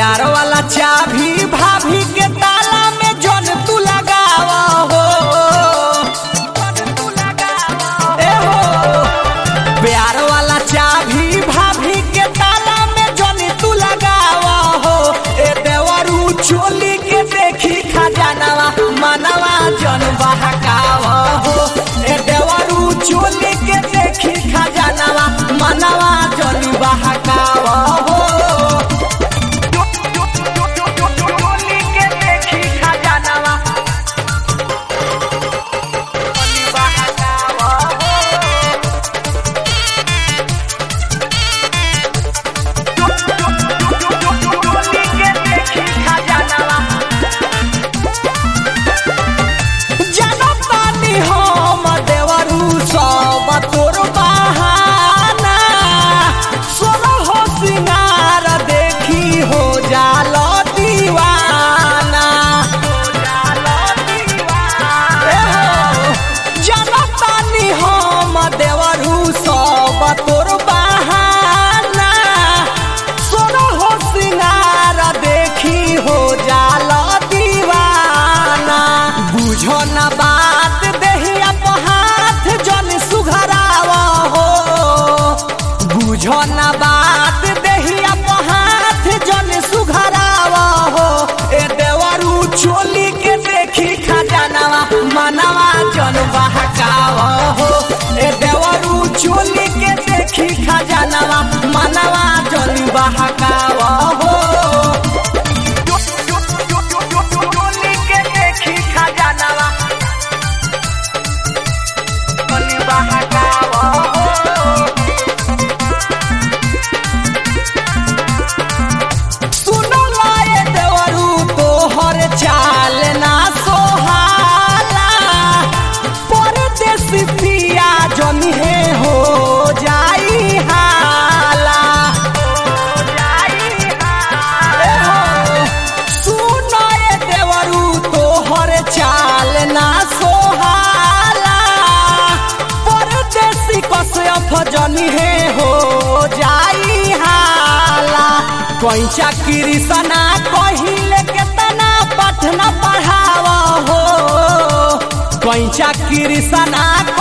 प्यार वाला चाबी भाभी के ताला में जन तू लगावा हो। ए हो प्यार वाला चाबी भाभी के ताला में जन तू लगावा हो। ए देवरू चोली के देखी खजानवा मनवा जन बहकावा हो। ए देवरू चोली के देखी खजानवा मनवा जन बहकावा हो। बुझना बात देहिया हाथ जन सुघरावा हो। ए देवरू चोली के देखी खजानवा मनवा जन बहकावा हो। ए देवरू चोली के देखी खजानवा मनवा जन बहकावा हो। चोली के देखी खजानवा जन बहकावा हो। चाल ना सोहाला परदेसी पिया जनी है हो जाई हाला। सुनो ये देवरू तोहर चाल ना सोहाला परदेसी कसयफ जनी है हो जाई हाला। पैसा कृष्णा कहिले केतना पठना पढ़ावा हो। पैसा कृष्णा